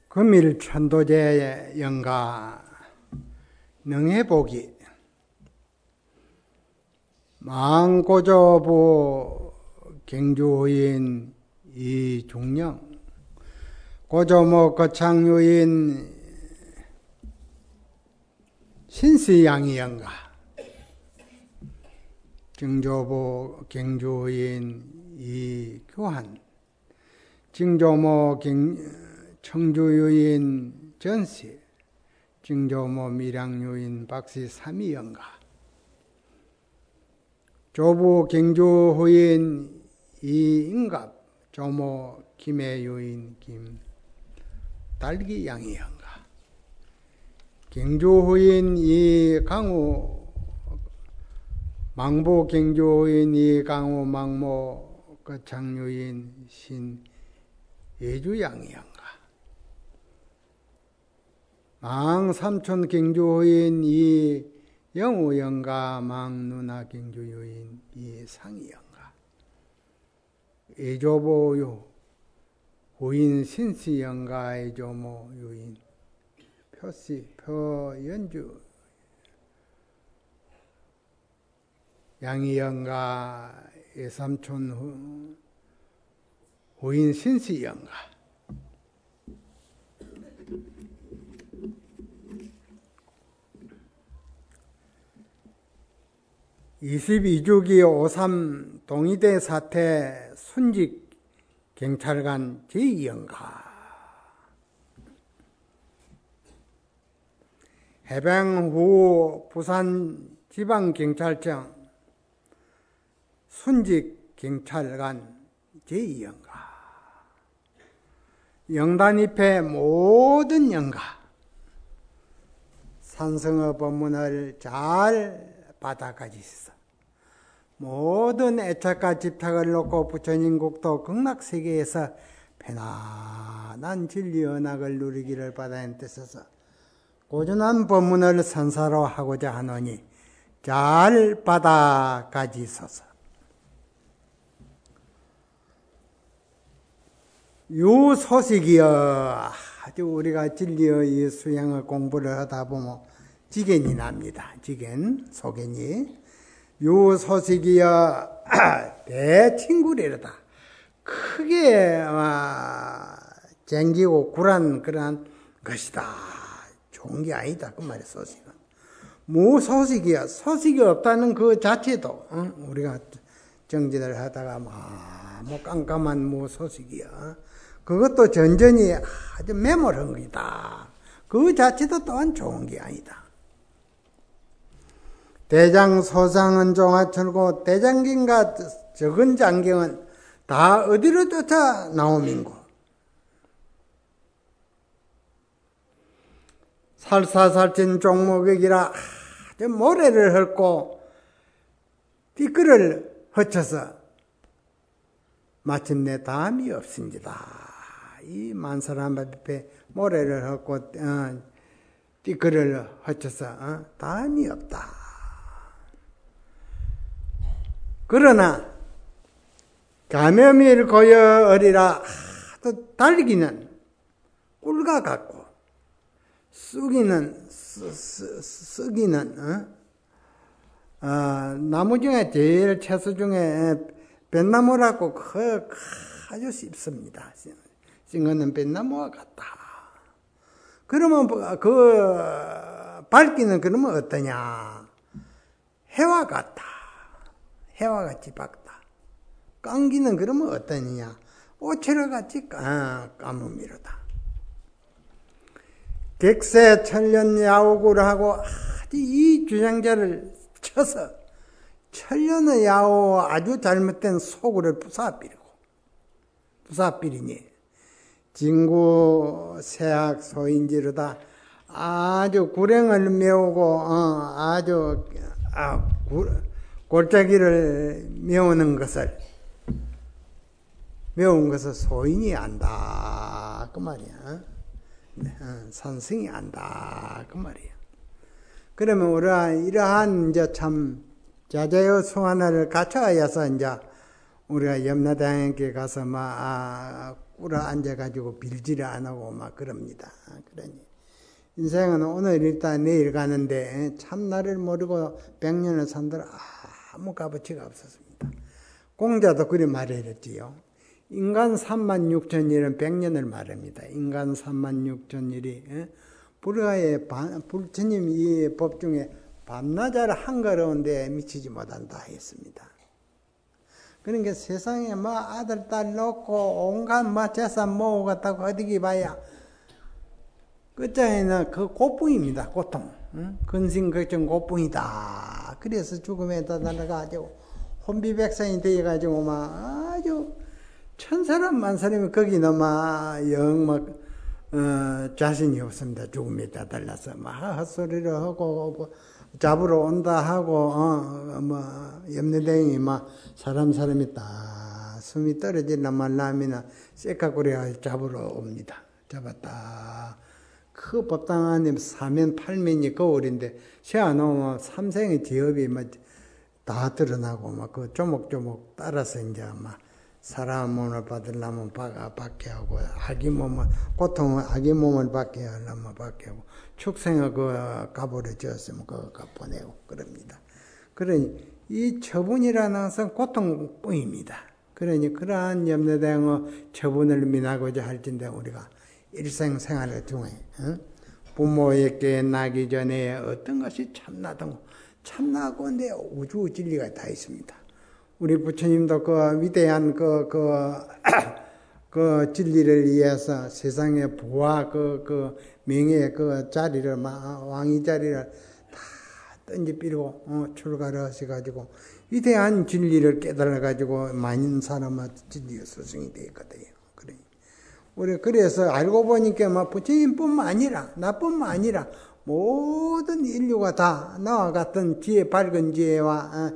금일 천도제 영가 능해보기 망고조부 경주인 이중령 고조모 거창유인 신시양이 영가 증조부 경주인 이교한 증조모 청주유인 전시 증조모 밀양유인 박씨 삼이영가 조부 경주후인 이인갑 조모 김해유인 김달기양이영가 경주후인 이강우 망부 경주후인 이강우 망모 거창유인 신예주양이영가 망삼촌 경주유인 이영우영가 망누나 경주유인 이상이영가 애조보유 후인 신시영가 애조모 유인 표연주 양이영가 애삼촌 후인 신시영가 22주기 5.3 동의대 사태 순직 경찰관 제2영가 해방 후 부산지방경찰청 순직 경찰관 제2영가 영단 입회 모든 영가 산성어 법문을 잘 받아가지시소. 모든 애착과 집착을 놓고 부처님국도 극락세계에서 편안한 진리 언학을 누리기를 바라는 뜻에서 고전한 법문을 선사로 하고자 하노니 잘 받아가지소서. 요 소식이여 아주 우리가 진리의 수양을 공부를 하다 보면 지견이 납니다. 지견, 소견이. 요 소식이여 대친구리로다. 크게 쟁기고 굴한 그러한 것이다. 좋은 게 아니다. 그 말이야, 소식은. 뭐 소식이야. 소식이 없다는 그 자체도 우리가 정진을 하다가 뭐 깜깜한 뭐 소식이야. 그것도 전전히 아주 매몰한 거다. 그 자체도 또한 좋은 게 아니다. 대장 소상은 종하철고 대장경과 적은 장경은 다 어디로 쫓아 나오민고. 살사살진 종목이라 아주 모래를 헐고 띠끌을 헛쳐서 마침내 다음이 없습니다. 이 만사람 앞에 모래를 헐고 띠끌을 헛쳐서 다음이 없다. 그러나 감염일 고여어리라 하도 달기는 꿀과 같고 쑥이는 나무 중에 제일 채소 중에 뱃나무라고 아주 씹습니다. 싱거는 뱃나무와 같다. 그러면 그 밝기는 그러면 어떠냐? 해와 같다. 해와 같이 밝다. 깡기는 그러면 어떠느냐? 오체라 같이 까무미로다. 객세 천년 야옥을 하고 아주 이 주장자를 쳐서 천년의 야오 아주 잘못된 소구를 부사비리니 진구 세학 소인지로다. 아주 구랭을 메우고 아주 골짜기를 메우는 것을 소인이 안다 그 말이야. 산승이 안다 그 말이야. 그러면 우리가 이러한 이제 참 자자의 송하나를 갖춰야서 이제 우리가 염라대왕께 가서 꿇어 앉아가지고 빌지를 안 하고 막 그럽니다. 그러니 인생은 오늘 있다 내일 가는데 참나를 모르고 100년을 산들 아무 값어치가 없었습니다. 공자도 그리 말했지요. 인간 36,000일은 100년을 말합니다. 인간 36,000일이 불가의 부처님 이 법 중에 밤낮을 한가로운데 미치지 못한다 했습니다. 그러니까 세상에 뭐 아들 딸 놓고 온갖 뭐 재산 모으고 갔다고 어디기 봐야 끝장에는 그 고통입니다. 고통. 근심 걱정 고통이다. 그래서 죽음에 다다라가지고 혼비백산이 되어가지고 막 아주 천사람 만사람이 거기는 막 자신이 없습니다. 죽음에 다달라서 막 헛소리를 하고 잡으러 온다 하고 염려댕이 막 사람이 다 숨이 떨어지나 말라미나 쇠카구리가 잡으러 옵니다. 잡았다. 그 법당 안에 사면 팔면이 거울인데 세워놓으면 삼생의 지업이 다 드러나고 막 그 조목조목 따라서 이제 막 사람 몸을 받으려면 받게 하고 고통은 아기 몸을 받게 하려면 받게 하고 축생의 그 값으로 지었으면 그거 보내고 그럽니다. 그러니 이 처분이라는 것은 고통뿐입니다. 그러니 그러한 염려대응의 처분을 민하고자 할진데 우리가 일생생활 중에 부모에게 나기 전에 어떤 것이 참나고 근데 우주 진리가 다 있습니다. 우리 부처님도 그 위대한 그 진리를 위해서 세상의 부와 그 명예의 그 자리를 왕의 자리를 다 던지비고 출가를 하셔가지고 위대한 진리를 깨달아가지고 많은 사람은 진리의 스승이 되었거든요. 우리 그래서 알고 보니까 부처님뿐만 아니라 나뿐만 아니라 모든 인류가 다 나와 같은 지혜 밝은 지혜와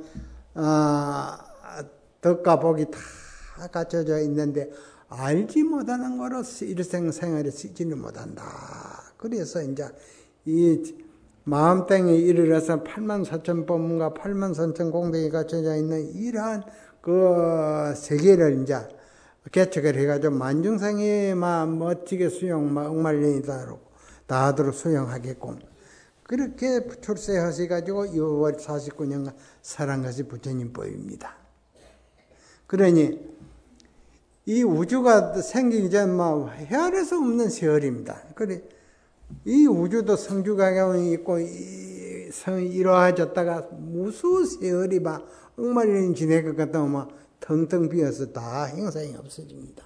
덕과 복이 다 갖춰져 있는데 알지 못하는 거로서 일생생활에 쓰지는 못한다. 그래서 이제 이 마음땡에 이르러서 84,000법문과 84,000공덕이 갖춰져 있는 이러한 그 세계를 이제 개척을 해가지고 만중생이 멋지게 억만년이 다 하도록 수용하겠고 그렇게 출세하셔가지고 6월 49년간 살한 것이 부처님 법입니다. 그러니 이 우주가 생기기 전 헤아릴 수 없는 세월입니다. 그래 이 우주도 성주가경이 있고 이 성이 이루어졌다가 무수 세월이 억만년이 지낼 것 같다면 텅텅 비어서 다 행사이 없어집니다.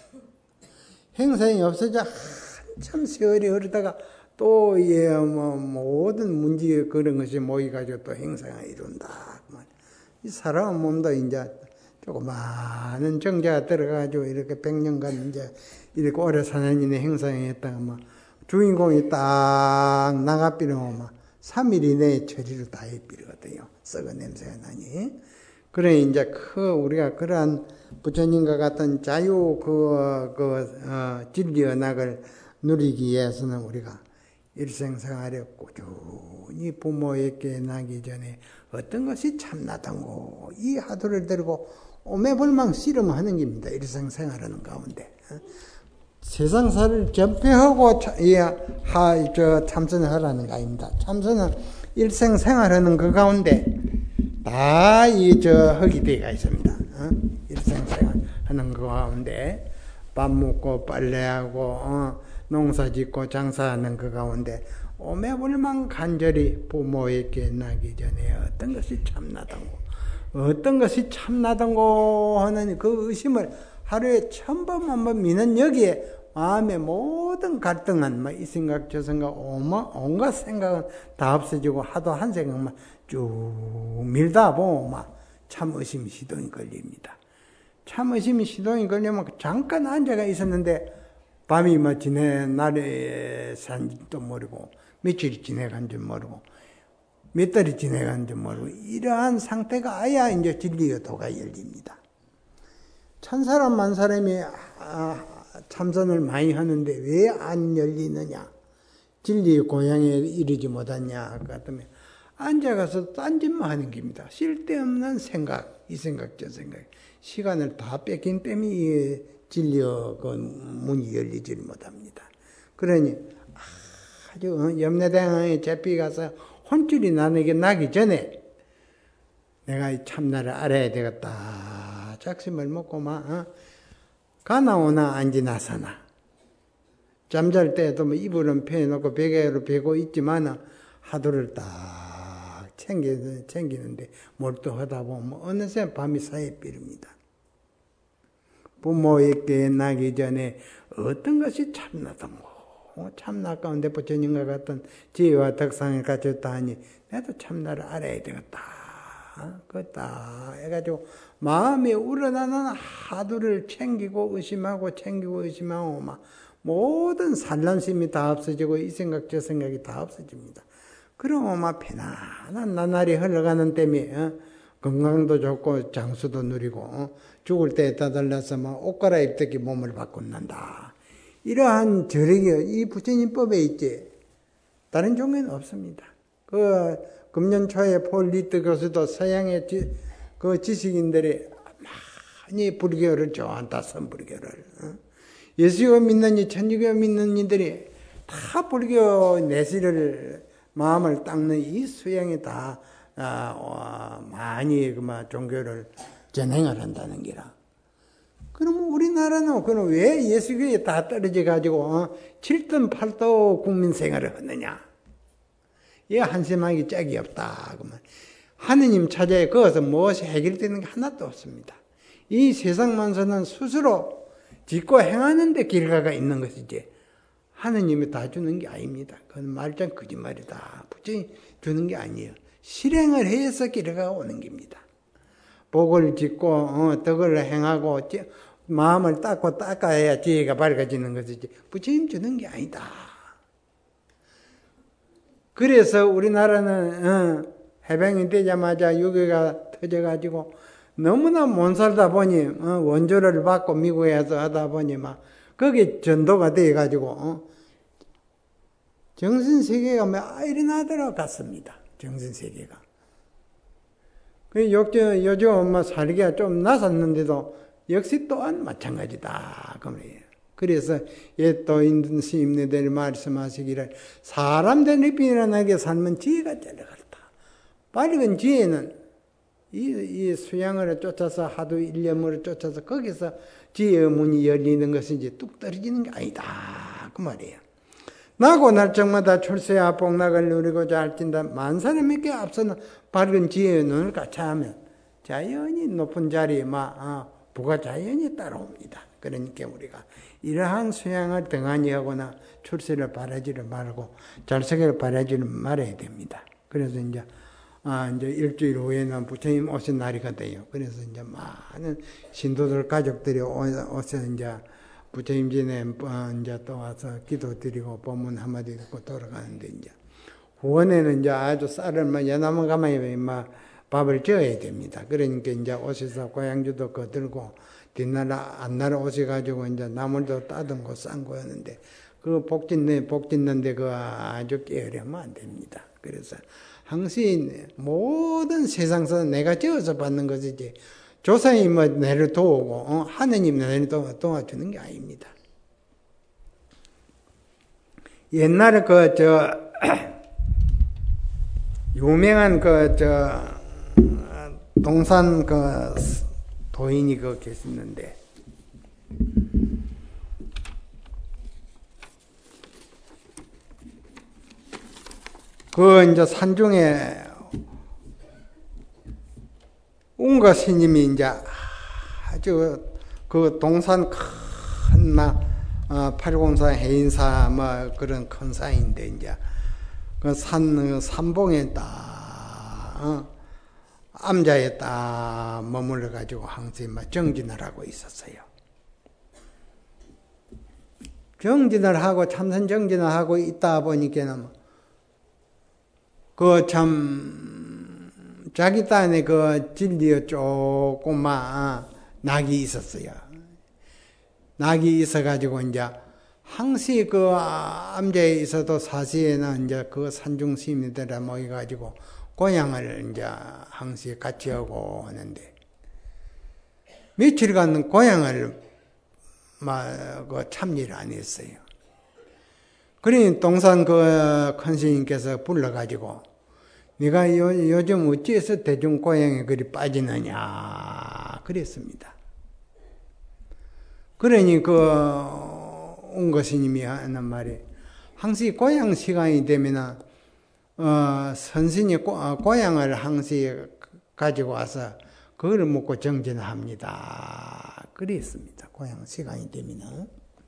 행사이 없어져 한참 세월이 흐르다가 또 모든 문제 그런 것이 모여가지고 또 행사가 이룬다. 이 사람 몸도 이제 조그마한 정자가 들어가지고 이렇게 100년간 이제 이렇게 오래 사는 이내 행사에 했다가 주인공이 딱 나가비면 3일 이내에 처리를 다 해버리거든요. 썩은 냄새가 나니. 그래 이제 우리가 그러한 부처님과 같은 자유 진리 언학을 누리기 위해서는 우리가 일생생활에 꾸준히 부모에게 나기 전에 어떤 것이 참나던고 이 화두를 들고 오매불망 씨름하는 겁니다. 일생생활하는 가운데 세상사를 전폐하고 참선을 하라는 거 아닙니다. 참선은 일생생활하는 그 가운데 다 허기 되어 있습니다. 일생생활 하는 그 가운데 밥 먹고 빨래하고 농사 짓고 장사하는 그 가운데 오매불망 간절히 부모에게 나기 전에 어떤 것이 참나던고 하는 그 의심을 하루에 1000번 만번 미는 여기에 마음의 모든 갈등한 이 생각 저 생각 온갖 생각은 다 없어지고 하도 한 생각만 쭉 밀다 보면 참 의심이 시동이 걸립니다. 참 의심이 시동이 걸리면 잠깐 앉아가 있었는데 밤이 날에 산지도 모르고 며칠이 지내간 줄 모르고 몇 달이 지내간 줄 모르고 이러한 상태가 아야 이제 진리의 도가 열립니다. 천사람 만사람이 참선을 많이 하는데 왜 안 열리느냐? 진리의 고향에 이르지 못하냐? 같으면 앉아가서 딴짓만 하는 겁니다. 쓸데없는 생각, 이 생각 저 생각 시간을 다 뺏긴 때문에 진리의 그 문이 열리질 못합니다. 그러니 아주 염려대왕의 제비 가서 혼쭐이 나에게 나기 전에 내가 이 참나를 알아야 되겠다. 작심을 먹고 가나 오나 안지나서나 잠잘 때도 뭐 이불은 펴놓고 베개로 베고 있지만 하도를 딱 챙기는데 몰두하다 보면 어느새 밤이 사이 삐릅니다. 부모에게 나기 전에 어떤 것이 참나던고 참나 가운데 부처님과 같은 지혜와 덕상에 갖췄다 하니 나도 참나를 알아야 되겠다. 그렇다 해가지고 마음에 우러나는 하도를 챙기고 의심하고 막 모든 산란심이 다 없어지고 이 생각 저 생각이 다 없어집니다. 그러면 막 편안한 나날이 흘러가는 때문에 건강도 좋고 장수도 누리고 죽을 때에 다달라서 막 옷 갈아입듯이 몸을 바꾼단다. 이러한 저력이 이 부처님법에 있지 다른 종교는 없습니다. 그 금년 초에 폴 리트 교수도 서양의 그 지식인들이 많이 불교를 좋아한다. 선불교를. 예수교 믿는 이 천주교 믿는 이들이 다 불교 내실을 마음을 닦는 이 수양이 다 많이 종교를 전행을 한다는 기라. 그러면 우리나라는 그럼 왜 예수교에 다 떨어져 가지고 7등 8도 국민 생활을 하느냐? 이 한심하기 짝이 없다. 그러면 하느님 찾아야 거기서 무엇이 해결되는 게 하나도 없습니다. 이 세상 만사는 스스로 짓고 행하는 데 길가가 있는 것이지 하느님이 다 주는 게 아닙니다. 그건 말짱 거짓말이다. 부처님 주는 게 아니에요. 실행을 해서 길가가 오는 겁니다. 복을 짓고 덕을 행하고 마음을 닦고 닦아야 지혜가 밝아지는 것이지 부처님 주는 게 아니다. 그래서 우리나라는 해방이 되자마자 유교가 터져가지고 너무나 못 살다 보니 원조를 받고 미국에서 하다 보니 막 거기 전도가 돼가지고 정신세계가 막 일어나도록 갔습니다. 정신세계가. 요즘 뭐 살기가 좀 나섰는데도 역시 또한 마찬가지다. 그래서 또 인도 스님네들이 말씀하시기를 사람들이 비난하게 살면 지혜가 쩔어갔다. 밝은 지혜는 이 수양을 쫓아서 하도 일념으로 쫓아서 거기서 지혜의 문이 열리는 것인지 뚝 떨어지는 게 아니다. 그 말이에요. 나고 날적마다 출세와 복락을 누리고자 할진다. 만사람에게 앞서는 밝은 지혜의 눈을 같이하면 자연히 높은 자리에 부가 자연히 따라옵니다. 그러니까 우리가 이러한 수양을 등한히 하거나 출세를 바라지를 말고 잘세계를 바라지를 말아야 됩니다. 그래서 이제 일주일 후에는 부처님 오신 날이가 돼요. 그래서 이제 많은 신도들 가족들이 오셔서 이제 부처님 전에 이제 또 와서 기도 드리고 법문 한마디 듣고 돌아가는데 이제 후원에는 이제 아주 쌀을 연하면 가만히 밥을 쪄야 됩니다. 그러니까 이제 오셔서 고향주도 거들고 뒷날 안날 오셔가지고 이제 나물도 따듬고 싼 거였는데 그 복짓는데 그 아주 게으르면 안 됩니다. 그래서 항상 모든 세상에서 내가 지어서 받는 것이지 조상이 내를 도우고 하느님 내를 도와주는 게 아닙니다. 옛날에 유명한 동산 도인이 계셨는데 이제 산중에 운가 스님이 이제 아주 동산 큰 팔공사 해인사 그런 큰 산인데 이제 산봉에 딱 암자에 딱 머물러 가지고 항상 정진을 하고 있었어요. 정진을 하고 참선 정진을 하고 있다 보니까는 자기 딴에 진리에 조금만 낙이 있었어요. 낙이 있어가지고 이제 항시 암자에 있어도 사시에는 이제 산중 스님들이 모여가지고 고향을 이제 항시 같이 하고 하는데 며칠간 고향을 그 참여를 안 했어요. 그러니 동산 그 큰 스님께서 불러가지고 네가 요즘 어찌해서 대중고향에 그리 빠지느냐 그랬습니다. 그러니 그 웅거 스님이 하는 말이 항시 고향 시간이 되면은 선신이 고향을 항시 가지고 와서 그걸 먹고 정진을 합니다. 그랬습니다. 고향 시간이 되면은.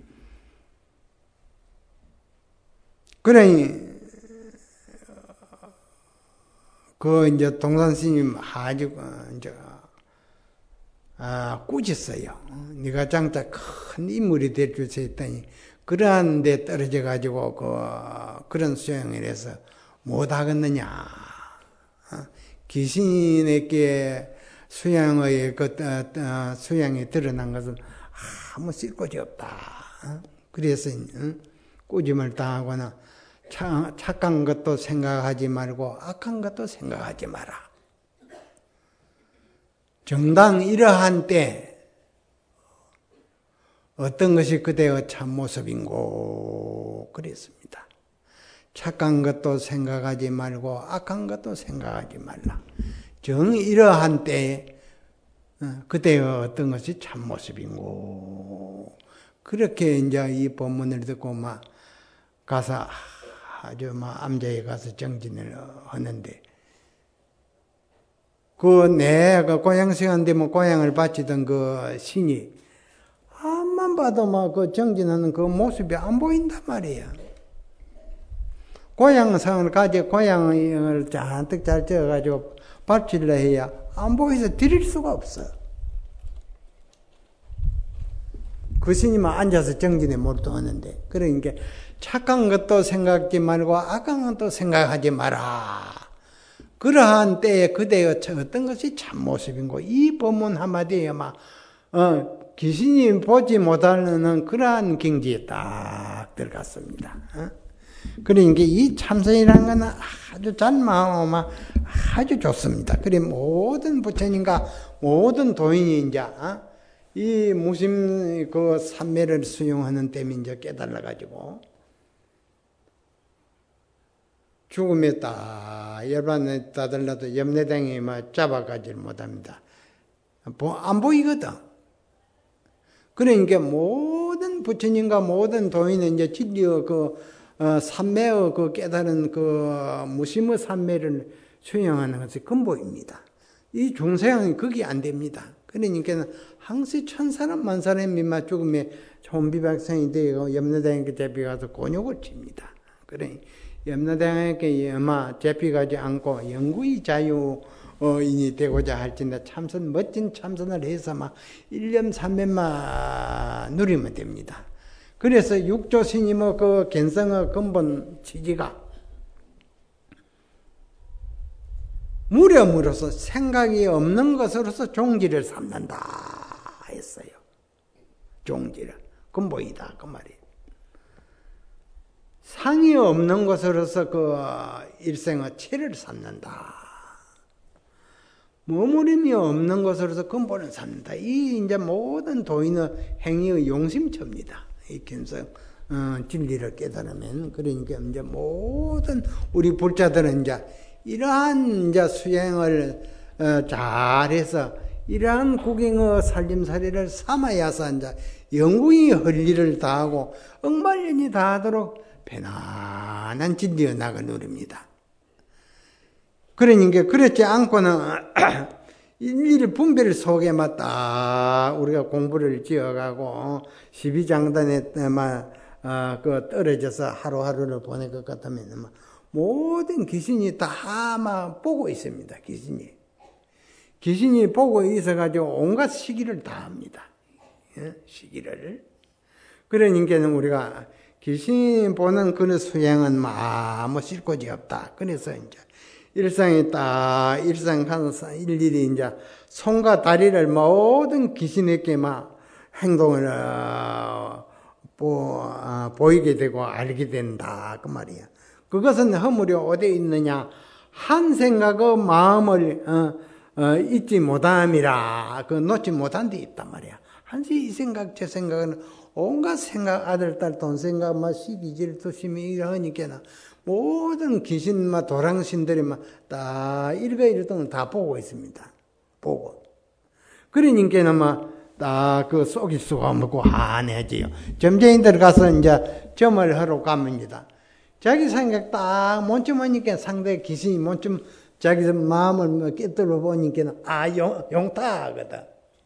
그러니 그 이제 동산 스님 아주 이제 꾸짖어요. 네가 장차 큰 인물이 될 줄 했더니 그러한 데 떨어져 가지고 그런 수양을 해서 못 하겠느냐. 귀신에게 수양의 수양이 드러난 것은 아무 쓸 곳이 없다. 그래서 꾸짐을 당하거나 착한 것도 생각하지 말고 악한 것도 생각하지 마라. 정당 이러한 때 어떤 것이 그대의 참모습인고 그랬습니다. 착한 것도 생각하지 말고 악한 것도 생각하지 말라. 정 이러한 때에 그때의 어떤 것이 참모습인고 그렇게 이제 이 본문을 듣고 막 가서 아주 막 암자에 가서 정진을 하는데 그 고향 시간 되면 고향을 바치던 그 신이 앞만 봐도 막 그 정진하는 그 모습이 안 보인단 말이에요. 고향상을 가지고 고향을 잔뜩 잘 지어가지고 바치려 해야 안 보여서 드릴 수가 없어. 그 스님은 앉아서 정진에 몰두하는데 그러니까 착한 것도 생각하지 말고 악한 것도 생각하지 마라. 그러한 때에 그대의 어떤 것이 참모습인고 이 법문 한마디에 막 귀신이 보지 못하는 그러한 경지에 딱 들어갔습니다. 그러니까 이 참선이라는 건 아주 잔마하고 아주 좋습니다. 그래 모든 부처님과 모든 도인이 이제 이 무심 그 삼매를 수용하는 때문에 이제 깨달아 가지고 죽음에 딱 열반에 따들라도 염내당이 막 잡아가지를 못합니다. 안 보이거든. 그러니까 모든 부처님과 모든 도인은 이제 진리의 삼매의 깨달은 무심의 삼매를 수용하는 것이 근본입니다. 이 중생은 그게 안 됩니다. 그러니까 항시 천사람 만사람이 막 죽음에 혼비백성이 되고 염라대왕께 잡혀가서 곤욕을 칩니다. 그래 염라대왕께 잡혀가지 않고 영구히 자유인이 되고자 할진데 멋진 참선을 해서 막 일념삼매만 누리면 됩니다. 그래서 육조 스님의 그 견성의 근본 취지가 무렴으로서 생각이 없는 것으로서 종지를 삼는다 했어요. 종지를. 근본이다 그 말이에요. 상이 없는 것으로서 그 일생의 체를 삼는다. 머무림이 없는 것으로서 근본을 삼는다. 이 이제 모든 도인의 행위의 용심처입니다. 이 견성 진리를 깨달으면 그러니까 이제 모든 우리 불자들은 이제 이러한 이제 수행을 잘해서 이러한 구경의 살림살이를 삼아야서 이제 영구히 할 일을 다하고 억만년이 다하도록 편안한 진리의 낙을 누립니다. 그러니까 그렇지 않고는 일일 분별 속에 맞다 우리가 공부를 지어가고 12장단에 떨어져서 하루하루를 보낼 것 같으면 모든 귀신이 다 보고 있습니다. 귀신이 보고 있어가지고 온갖 시기를 다 합니다. 시기를. 그러니까 우리가 귀신 보는 그 수행은 아무 쉴 곳이 없다. 그래서 이제 일상에 딱 일상 가서 일일이 이제 손과 다리를 모든 귀신에게 행동을 보이게 되고 알게 된다 그 말이야. 그것은 허물이 어디에 있느냐? 한 생각의 마음을 잊지 못함이라. 놓지 못한 데 있단 말이야. 한시 이 생각 저 생각은 온갖 생각, 아들 딸 돈 생각 막 시기질 투심이 이러니까나 모든 귀신 막 도랑신들이 막 다 일거일 동안 다 보고 있습니다. 보고. 그러니까는 딱 그 속이 쑥 먹고 환해지요. 점쟁이들 가서 이제 점을 하러 갑니다. 자기 생각 딱 먼저 보니까 상대 귀신이 먼저 자기 마음을 깨뜨려 보니까 용타거든.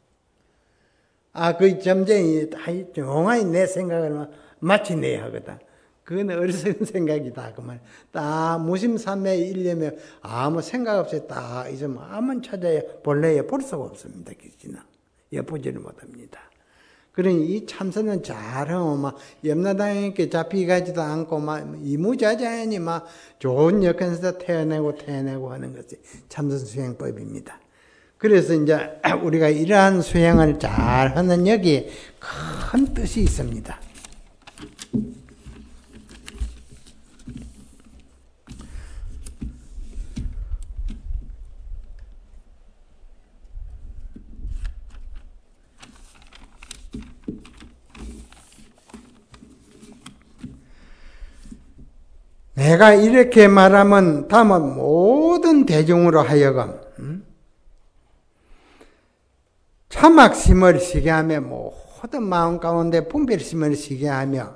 그 점쟁이 영원히 내 생각을 마치내야 하거든. 그건 어리석은 생각이다 그 말. 딱 무심삼매에 일려면 아무 생각 없이 딱 이제 아무 찾아야 본래에 볼 수가 없습니다. 귀신은 엿보지를 못합니다. 그러니 이 참선은 잘하면 염라당에게 잡히가지도 않고 이무자자연히 좋은 여건에서 태어나고 하는 것이 참선 수행법입니다. 그래서 이제 우리가 이러한 수행을 잘하는 여기에 큰 뜻이 있습니다. 내가 이렇게 말하면 다만 모든 대중으로 하여금 참악심을 시게 하며 모든 마음 가운데 분별심을 시게 하며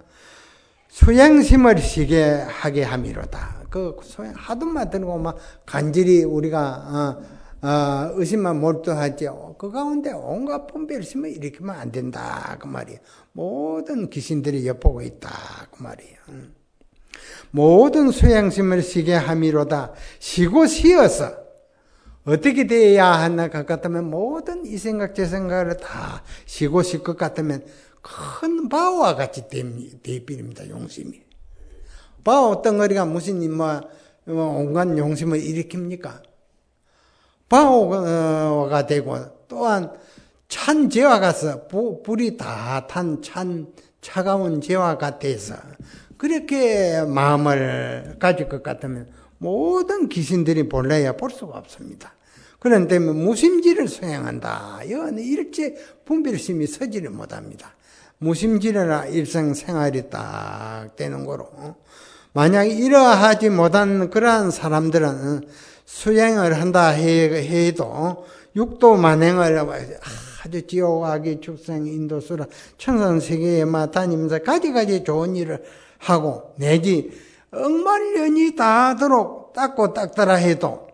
수양심을 시게 하게 함이로다. 그 수양 하도만 들고 간절히 우리가 의심만 몰두하죠. 그 가운데 온갖 분별심을 일으키면 안 된다 그 말이에요. 모든 귀신들이 엿보고 있다 그 말이에요. 모든 수양심을 시게 함이로다. 쉬고 쉬어서 어떻게 되어야 하나 것 같으면 모든 이 생각 저 생각을 다 쉬고 쉴 것 같으면 큰 바오와 같이 되어버립니다. 용심이. 바오 덩어리가 무슨 온갖 용심을 일으킵니까? 바오가 되고 또한 찬 재와 가서 불이 다 탄 차가운 재와 같아서 그렇게 마음을 가질 것 같으면 모든 귀신들이 본래야 볼 수가 없습니다. 그런데 무심지를 수행한다. 이건 일체 분별심이 서지를 못합니다. 무심지를 일생생활이 딱 되는 거로. 만약 이러하지 못한 그러한 사람들은 수행을 한다 해도 육도 만행을 아주 지옥악이 축생 인도수라 천상세계에 다니면서 가지가지 좋은 일을 하고 내지 억만년이 다하도록 닦고 닦더라 해도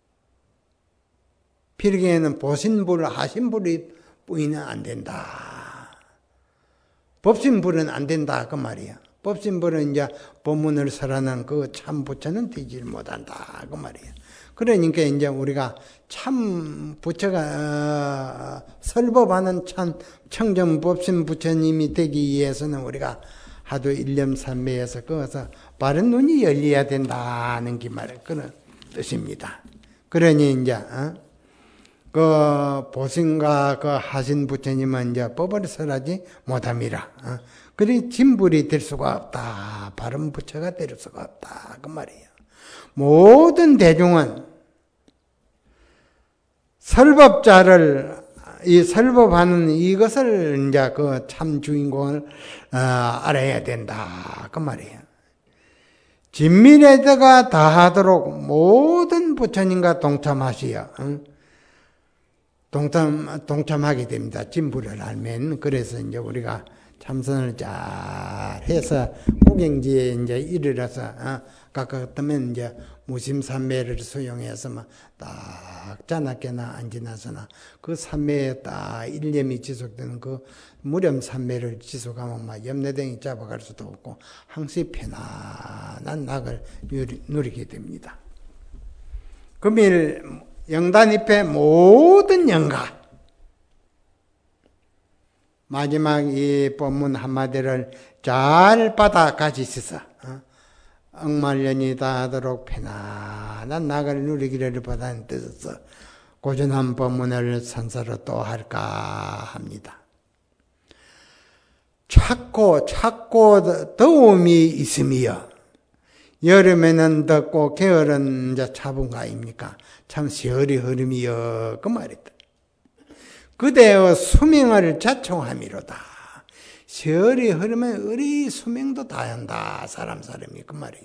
필경에는 보신불 하신불이 뿌이는 안 된다. 법신불은 안 된다 그 말이야. 법신불은 이제 법문을 설하는 그 참 부처는 되지 못한다 그 말이야. 그러니까 이제 우리가 참 부처가 설법하는 참 청정 법신 부처님이 되기 위해서는 우리가 하도 일념삼매에서 거기서 바른 눈이 열려야 된다는 게 그런 뜻입니다. 그러니 이제 그 보신과 그 하신 부처님은 이제 법을 설하지 못함이라. 그리 진불이 될 수가 없다. 바른 부처가 될 수가 없다. 그 말이에요. 모든 대중은 설법자를 이 설법하는 이것을 이제 그 참 주인공을 알아야 된다 그 말이에요. 진밀에다가 다하도록 모든 부처님과 동참하시어 동참하게 됩니다. 진불을 알면. 그래서 이제 우리가 참선을 잘 해서 고경지에 이제 이르러서 가깝다면 이제 무심삼매를 수용해서 딱 자나깨나 안 지나서나 그 삼매에 딱 일념이 지속되는 그 무렴삼매를 지속하면 염내댕이 잡아갈 수도 없고 항시 편안한 낙을 누리게 됩니다. 금일 영단입회 모든 영가 마지막 이 법문 한마디를 잘 받아 가지셔서 억만년이 다하도록 편안한 낙을 누리기를 바라는 뜻에서 고전한 법문을 선사로 또 할까 합니다. 찾고 더움이 있으며 여름에는 덥고 겨울은 이제 차분가 아닙니까? 참 시월이 흐름이여 그 말이다. 그대의 수명을 자청함이로다. 세월이 흐르면 우리 수명도 다한다. 사람이 그 말이에요.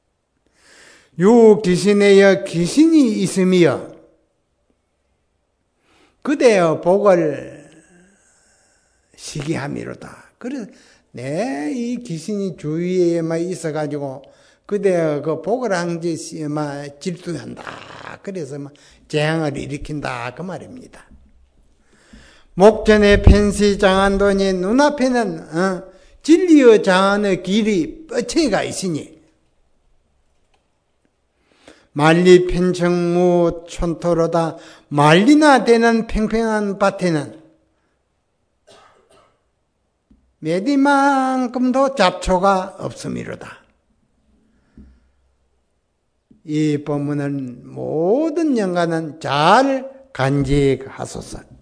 요 귀신에여 귀신이 있으며 그대의 복을 시기함이로다. 그래서 내 이 귀신이 주위에만 있어가지고 그대의 그 복을 한 짓이 질투한다. 그래서 재앙을 일으킨다. 그 말입니다. 목전에 편시 장안도니 눈앞에는 진리의 장안의 길이 뻗쳐가 있으니 만리 편청무 촌토로다. 만리나 되는 팽팽한 밭에는 몇 이만큼도 잡초가 없음이로다. 이 법문은 모든 영가는 잘 간직하소서.